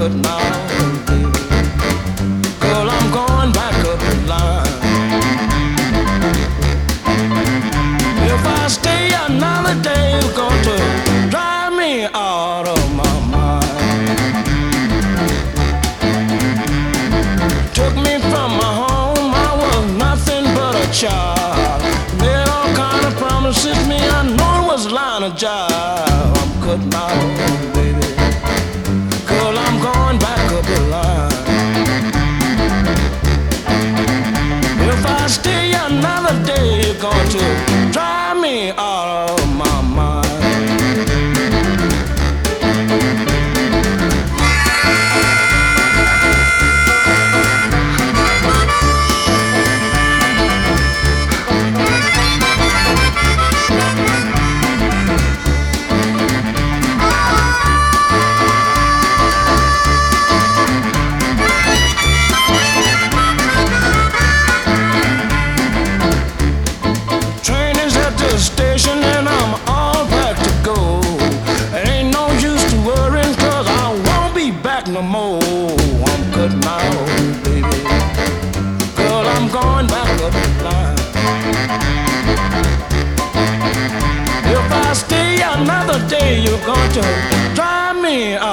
cutting out, baby. Girl, I'm going back up the line. If I stay another day, it's going to drive me out of my mind. Took me from my home, I was nothing but a child. Made all kind of promises me, I know it was a line of jive. I'm cutting out, baby. Girl, I'm going back up the line. If I stay another day, you're going to drive me out of my mind. Station and I'm all back to go. Ain't no use to worrying, cause I won't be back no more. I'm cutting out, baby. Girl, I'm going back up the line. If I stay another day, you're going to drive me out.